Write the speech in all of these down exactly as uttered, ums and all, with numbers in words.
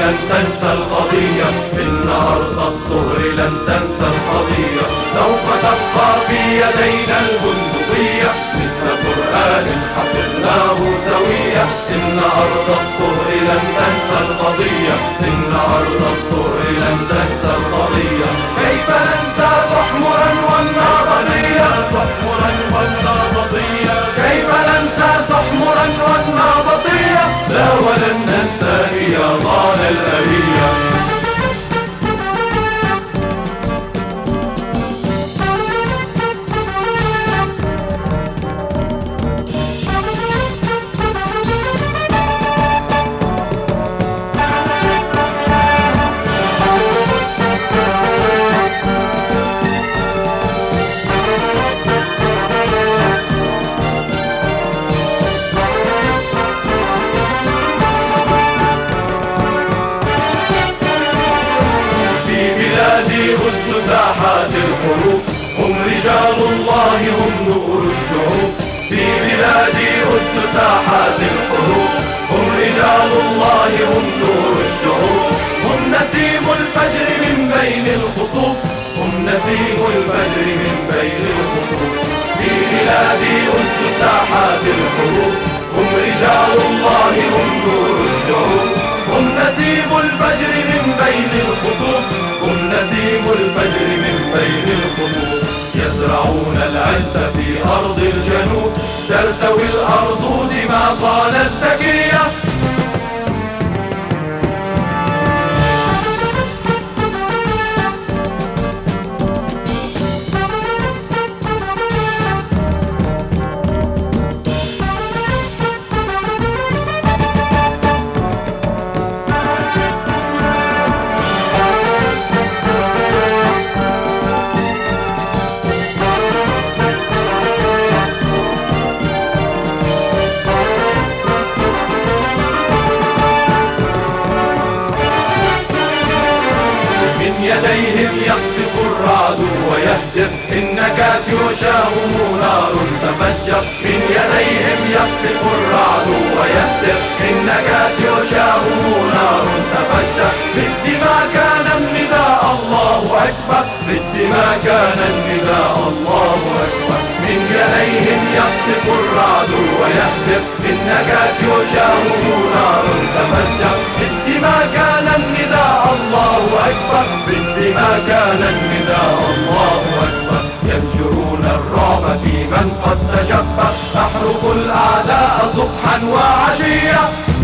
لن تنسى القضية، إن أرض الطهر لن تنسى القضية. سوف تبقى في يدينا البندقية مثل قرآن حفظناه سوية. إن أرض الطهر لن تنسى القضية، إن أرض الطهر لن تنسى القضية. كيف ننسى سحمرا والنابضية، سحمرا والنابضية، كيف ننسى سحمرا والنابضية. لا ولن ننسى رياضان الأبية. غزل ساحات الحروب، هم رجال الله هم نور الشعوب. في بلادي غزل ساحات الحروب، هم رجال الله هم نور الشعوب. هم نسيم الفجر من بين الخطوب، هم نسيم الفجر من بين الخطوب. في بلادي غزل ساحات الحروب، هم رجال الله هم نور الشعوب. هم نسيم الفجر من بين الخطوب، هم نسيم الفجر من بين الخطوب. يزرعون العز في أرض الجنوب، ترتوي الأرض دماغنا الزكية. يديهم يقصف الرعد ويهدر، إن كاتيوشاهم نار تفجر. من يديهم يقصف الرعد ويهدر، إن كاتيوشاهم نار تفجر. بالدماء كان النداء الله أكبر، بالدماء كان النداء الله أكبر. من يديهم يقصف الرعد ويهدر، إن كاتيوشاهم نار تفجر. بالدماء كان النداء الله أكبر، بالدماء كان النداء الله أكبر. ينشرون الرعب في من قد تجبر، أحرق الأعداء صبحا وعشيا.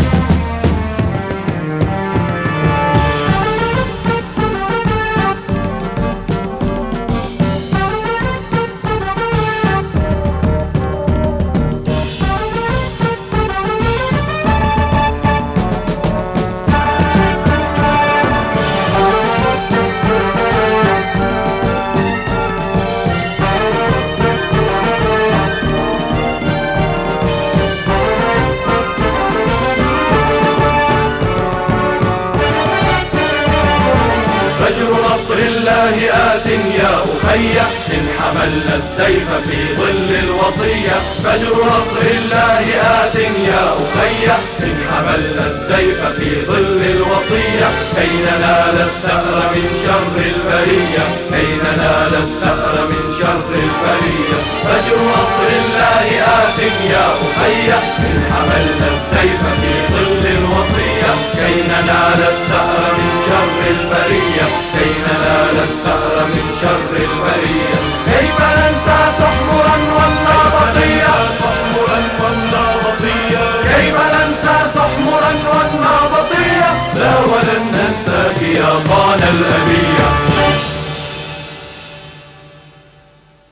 الله آت يا أخي، إن حملنا السيف في ظل الوصية. فجر نصر الله آت يا أخي، إن حملنا السيف في ظل الوصية. كي ننال الثأر من شر البرية، كي ننال الثأر من شر البرية. فجر نصر الله آت يا أخي، إن حملنا السيف في ظل الوصية. كي ننال الثأر من شر البرية، كي ننال الثأر من شر البرية.